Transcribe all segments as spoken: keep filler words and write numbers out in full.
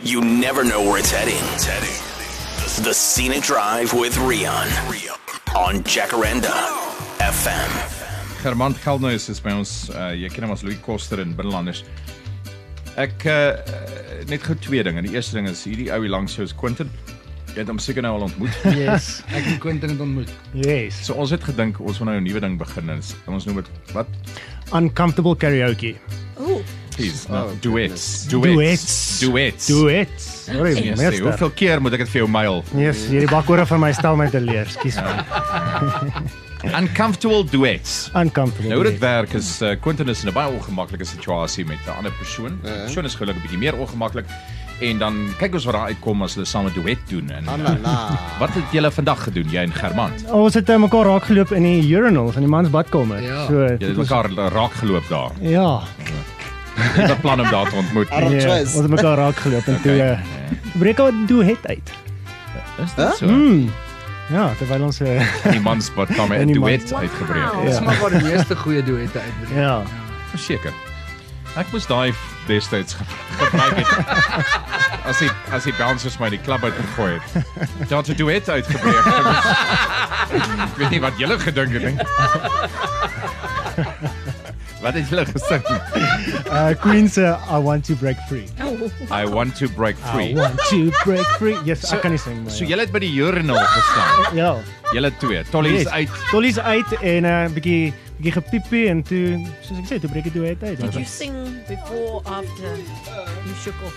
You never know where it's heading. It's heading. The Scenic Drive with Rian on Jacaranda F M. Germant Geldnhuis is by ons, uh, jy ken hom as Louis Koster in Binnelanders. Ek, uh, net goed twee dinge. Die eerste ding is, hierdie ou hier langs jou is Quentin. Jy het hom seker nou al ontmoet. Yes, ek en Quentin het ontmoet. Yes. So ons het gedink, ons wil nou 'n nuwe ding begin. En ons noem dit, wat? Uncomfortable karaoke. Ooh. Please, no, duets. Duets. Duets. Duets. Sorry, Yes, nee, meester. hoeveel keer moet ek dit vir jou mail? Yes, hierdie bakore van my stel my te leer, skus my. Uncomfortable duets. Uncomfortable. Nou hoe dit werk is, uh, Quentin is in 'n baie ongemaklike situasie met 'n ander persoon. Die persoon is gelukkig 'n bietjie meer ongemaklik. En dan kyk ons wat daar uitkom as hulle saam 'n duet doen. En, uh, wat het julle vandag gedoen, jy en Germant? Ons het uh, mekaar raak geloop in die urinal van die mans badkamer. Ja. So, Julle het mekaar raak geloop daar. ja. Jy het 'n plan om daar te ontmoet. Nee, ons het mekaar raak geloop en toe Okay. uh, breek ons duet uit. Is dit so? Mm. Ja, terwyl ons uh, Die mans wat kwam 'n In die duet mans- uitgebreek. Dit is maar waar die meeste goeie duette uitbreek. ja. Verseker. Ek moes daai destyds gebruik het. As die as die bouncers my die klub uit gegooi het. Daar het 'n duet uitgebreek. Ek weet nie wat julle gedink het nie. Wat het julle gesing? Uh, Queen se I want to break free. I want to break free. I want to break free. Yes, So- ek kan nie sing maar. So ja. julle het by die urinal gestaan. Ja. Julle twee. Tollies Yes. uit. Tollies uit en 'n uh, bietjie bietjie gepiepie en toe soos ek sê, toe breek dit duet uit. Did you sing before, after you shook off?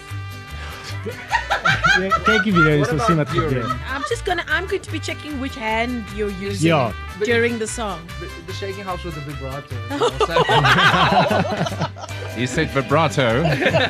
Ja, kyk die video, so sien wat gebeur. I'm just gonna. I'm going to be checking which hand you're using Ja. during the song. The, the shaking house with the vibrato. You said vibrato.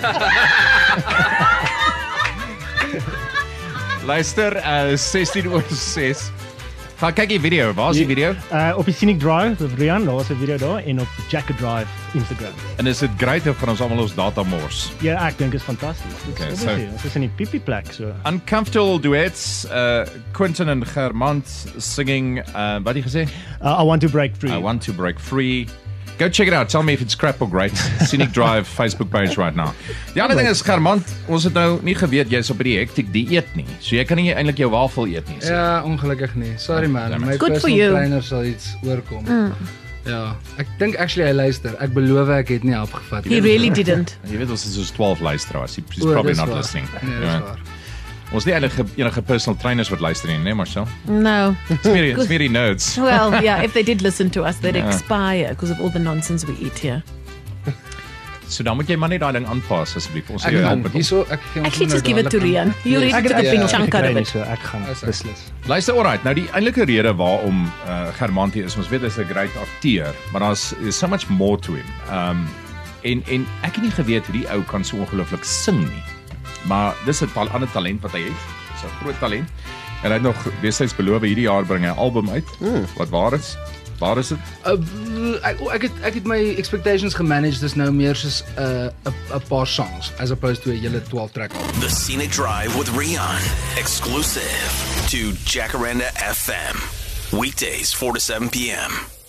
Luister, uh, sestien oor ses. Gaan kyk die video. Waar is die video? Uh op die Scenic Drive met Rian, daar was 'n video daar en op Jacker Drive Instagram. En is dit great of van ons almal ons data mors? Ja, ek dink is fantasties. Dit Okay, is so- obviously, ons is in die piepie plek so. Uncomfortable duets, uh, Quentin en Germant singing, uh, wat het jy gesê? Uh, I want to break free. I want to break free. Go check it out. Tell me if it's crap or great. Scenic Drive Facebook page right now. Die ander ding is, Germant, ons het nou nie geweet jy's op die hektiek dieet nie. So jy kan nie eintlik jou wafel eet nie. So. Ja, ongelukkig nie. Sorry man, damn it. my Good for personal you. trainer sal iets oorkom. Mm. Ja, ek dink actually hy luister. Ek beloof ek het nie opgevat He really didn't. Jy weet ons is soos twaalf luisteraars. He's O, probably dis not waar. listening. Nee, dis Ja. waar. Ons het nie enige, enige personal trainers wat luister nie, nee Marcel? No. It's meer, it's meer die nerds. Well, yeah. If they did listen to us, they'd Yeah. expire because of all the nonsense we eat here. So dan moet jy maar net daai ding aanpas asseblief. Ons sal Ek jou help gaan met hierso ek gee ons Actually, nou just give it to dadelik aan- Rian. He'll Yes. eat Ek- a big ja, chunk out Kry of nie, it. so ek gaan Is ek. beslis. Luister, alright. Nou die eintlike rede waarom uh, Germant hier is, ons weet hy's 'n great akteur, maar daar's is so much more to him. Um en en ek het nie geweet hoe die ou kan so ongelooflik sing nie. Maar dis 'n tal ander talent wat hy het. Dis 'n groot talent. En hy het nog destyds beloof hierdie jaar bring hy 'n album uit. Mm. Wat waar is? Waar is dit? Uh, ek o, ek het ek het my expectations gemanage, dis nou meer soos 'n uh, 'n 'n paar songs as opposed to 'n hele twaalf track album. The Scenic Drive with Rian. Exclusive to Jacaranda F M. Weekdays four to seven p m